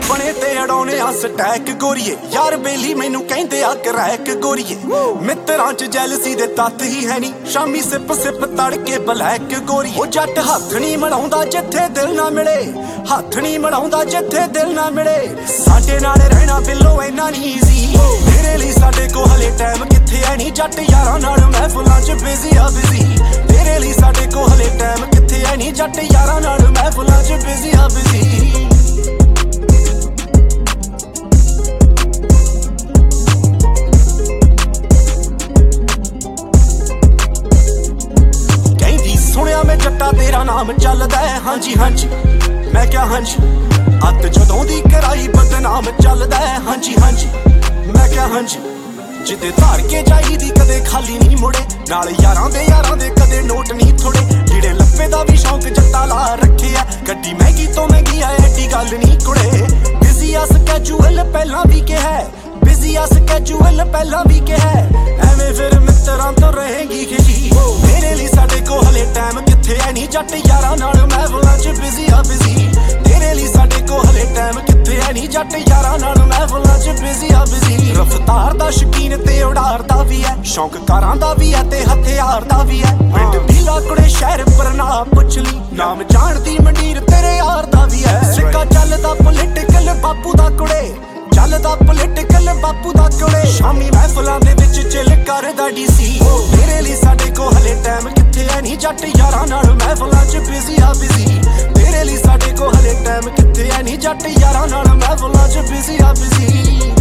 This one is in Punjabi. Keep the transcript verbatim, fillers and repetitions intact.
ਆਪਣੇ ਤੇ ਅੜਾਉਣੇ ਆ ਸਟੈਕ ਗੋਰੀਏ ਯਾਰ ਬੇਲੀ ਮੈਨੂੰ ਕਹਿੰਦੇ ਆ ਕਰੈਕ ਗੋਰੀਏ ਮਿੱਤਰਾਂ ਚ ਜੈਲਸੀ ਦੇ ਤੱਤ ਹੀ ਹੈ ਨਹੀਂ ਸ਼ਾਮੀ ਸਿਪ ਸਿਪ ਤੜਕੇ ਬਲੈਕ ਗੋਰੀਏ ਉਹ ਜੱਟ ਹੱਥ ਨਹੀਂ ਮੜਾਉਂਦਾ ਜਿੱਥੇ ਦਿਲ ਨਾ ਮਿਲੇ ਹੱਥ ਨਹੀਂ ਮੜਾਉਂਦਾ ਜਿੱਥੇ ਦਿਲ ਨਾ ਮਿਲੇ ਸਾਡੇ ਨਾਲ ਰਹਿਣਾ ਬਿੱਲੋ ਇੰਨਾ ਨਹੀਂ ਈਜ਼ੀ ਤੇਰੇ ਲਈ ਸਾਡੇ ਕੋਲ ਹਲੇ ਟਾਈਮ ਕਿੱਥੇ ਐ ਨਹੀਂ ਜੱਟ ਯਾਰਾਂ ਨਾਲ ਮਹਿਫਲਾਂ ਚ ਬਿਜ਼ੀ ਆ ਬਿਜ਼ੀ ਤੇਰੇ ਲਈ ਸਾਡੇ ਕੋਲ ਹਲੇ ਟਾਈਮ ਕਿੱਥੇ ਐ ਨਹੀਂ ਜੱਟ ਯਾਰਾਂ ਨਾਲ ਮਹਿਫਲਾਂ ਚ ਬਿਜ਼ੀ ਆ ਬਿਜ਼ੀ ਸੁਣਿਆ ਮੈਂ ਜੱਟਾ ਤੇਰਾ ਨਾਮ ਚੱਲਦਾ ਹੈ ਹਾਂਜੀ ਹਾਂਜੀ ਮੈਂ ਕਿਹਾ ਹਾਂਜੀ ਅੱਤ ਜਦੋਂ ਦੀ ਕਰਾਈ ਬਦਨਾਮ ਚੱਲਦਾ ਹੈ ਹਾਂਜੀ ਹਾਂਜੀ ਮੈਂ ਕਿਹਾ ਹਾਂਜੀ ਜਿੱਦੇ ਧਾਰ ਕੇ ਜਾਈਦੀ ਕਦੇ ਖਾਲੀ ਨਹੀਂ ਮੁੜੇ ਨਾਲ ਯਾਰਾਂ ਦੇ ਯਾਰਾਂ ਦੇ ਕਦੇ ਨੋਟ ਨਹੀਂ ਥੋੜੇ ਜਿਹੜੇ ਲੱਪੇ ਦਾ ਵੀ ਸ਼ੌਂਕ ਜੱਟਾ ਲਾ ਰੱਖਿਆ ਗੱਡੀ ਮਹਿੰਗੀ ਤੋਂ ਮਹਿੰਗੀ ਆ ਐਡੀ ਗੱਲ ਨਹੀਂ ਕੁੜੇ ਬਿਜ਼ੀ ਆ ਸਕੈਜੂਅਲ ਪਹਿਲਾਂ ਵੀ ਕਿਹਾ ਬਿਜ਼ੀ ਆ ਸਕੈਜੂਅਲ ਪਹਿਲਾਂ ਵੀ ਕਿਹਾ ਐਵੇਂ ਫਿਰ ਮਿੱਤਰਾਂ ਤੋਂ ਰਹੇਗੀ ਖਿਜੀ ਤੇਰੇ ਲਈ ਸਾਡੇ ਕੋਲ ਹਲੇ ਟਾਈਮ ਕਿੱਥੇ ਐ ਨਹੀਂ ਜੱਟ ਯਾਰਾਂ ਨਾਲ ਮਹਿਫਲਾਂ ਚ ਬਿਜ਼ੀ ਆ ਬਿਜ਼ੀ ਤੇਰੇ ਲਈ ਸਾਡੇ ਕੋਲ ਹਲੇ ਟਾਈਮ ਕਿੱਥੇ ਐ ਨਹੀਂ ਜੱਟ ਯਾਰਾਂ ਨਾਲ ਮਹਿਫਲਾਂ ਚ ਬਿਜ਼ੀ ਆ ਬਿਜ਼ੀ ਰਫਤਾਰ ਦਾ ਸ਼ੌਕੀਨ ਤੇ ਉਡਾਰਦਾ ਵੀ ਐ ਸ਼ੌਂਕ ਕਾਰਾਂ ਦਾ ਵੀ ਐ ਤੇ ਹਥਿਆਰ ਦਾ ਵੀ ਐ ਪਿੰਡ ਢੀਲਾ ਕੁੜੇ ਸ਼ਹਿਰ ਪਰ ਨਾ ਪੁੱਛ ਲਈ ਨਾਮ ਜਾਣਦੀ ਮੰਡੀਰ ਤੇਰੇ ਯਾਰ ਦਾ ਵੀ ਐ ਸਿੱਕਾ ਚੱਲਦਾ ਪੋਲੀਟੀਕਲ ਬਾਪੂ ਦਾ ਕੁੜੇ ਚੱਲਦਾ ਪੋਲੀਟੀਕਲ ਬਾਪੂ ਦਾ ਕੁੜੇ ਸ਼ਾਮੀ ਮਹਿਫਲਾਂ ਦੇ ਵਿੱਚ ਚਿਲ ਕਰਦਾ ਡੀਸੀ ਤੇਰੇ ਲਈ ਸਾਡੇ ਕੋਲ ਹਲੇ ਟਾਈਮ ਕਿੱਥੇ ਐ ਨਹੀਂ ਜੱਟ ਯਾਰਾਂ ਨਾਲ ਮਹਿਫਲਾਂ ਚ ਬਿਜ਼ੀ ਆ ਬਿਜ਼ੀ ਤੇਰੇ ਲਈ ਸਾਡੇ ਕੋਲ ਹਲੇ ਟਾਈਮ ਕਿੱਥੇ ਐ ਨਹੀਂ ਜੱਟ ਯਾਰਾਂ ਨਾਲ ਮਹਿਫਲਾਂ ਚ ਬਿਜ਼ੀ ਆ ਬਿਜ਼ੀ